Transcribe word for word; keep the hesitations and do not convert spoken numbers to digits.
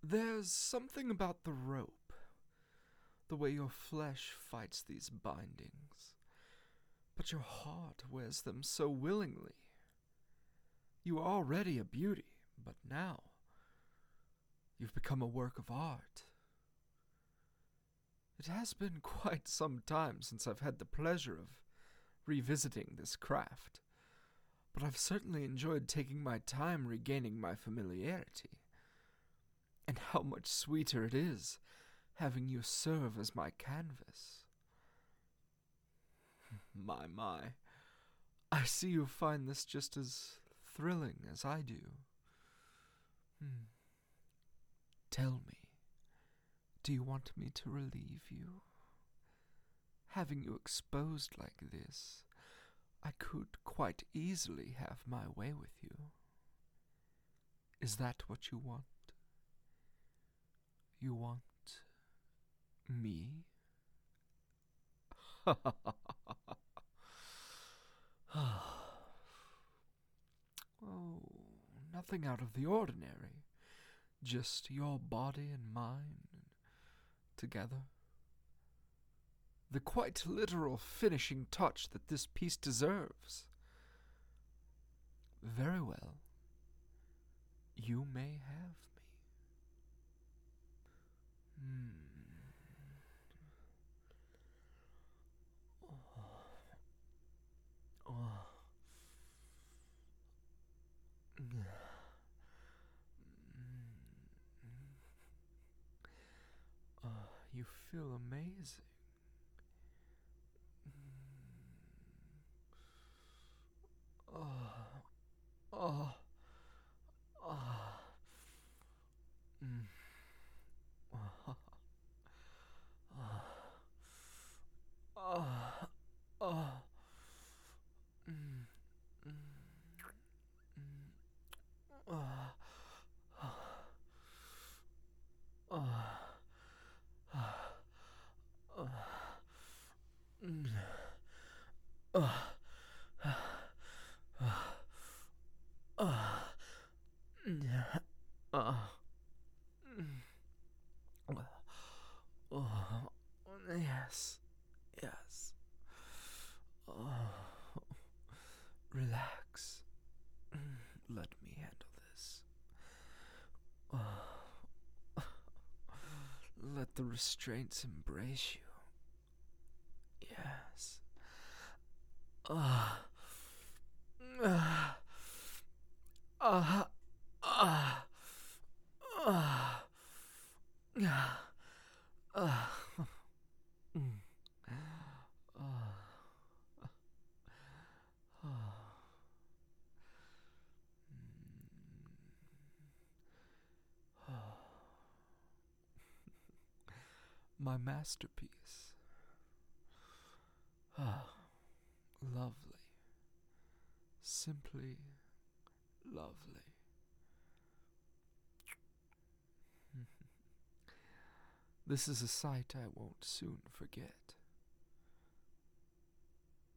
There's something about the rope, the way your flesh fights these bindings, but your heart wears them so willingly. You are already a beauty, but now you've become a work of art. It has been quite some time since I've had the pleasure of revisiting this craft, but I've certainly enjoyed taking my time regaining my familiarity. And how much sweeter it is having you serve as my canvas. My, my, I see you find this just as thrilling as I do. Hmm. Tell me, do you want me to relieve you? Having you exposed like this, I could quite easily have my way with you. Is that what you want? You want me? Oh, nothing out of the ordinary. Just your body and mine together. The quite literal finishing touch that this piece deserves. Very well. You may have me. Hmm. Oh. Oh. Oh, you feel amazing. Oh. Oh. Oh. Mm. Oh. Oh. Oh. Mm. Mm. Mm. Oh. Oh. Oh. Mm. Oh. Oh. Oh. Oh. Yes. Yes. Oh. Relax. Let me handle this. Oh. Let the restraints embrace you. Yes. Ah. Ah. Ah. Ah. Ah. Ah. Ah. Mm. Ah. Ah. Ah. My masterpiece. Ah. Lovely. Simply lovely. This is a sight I won't soon forget.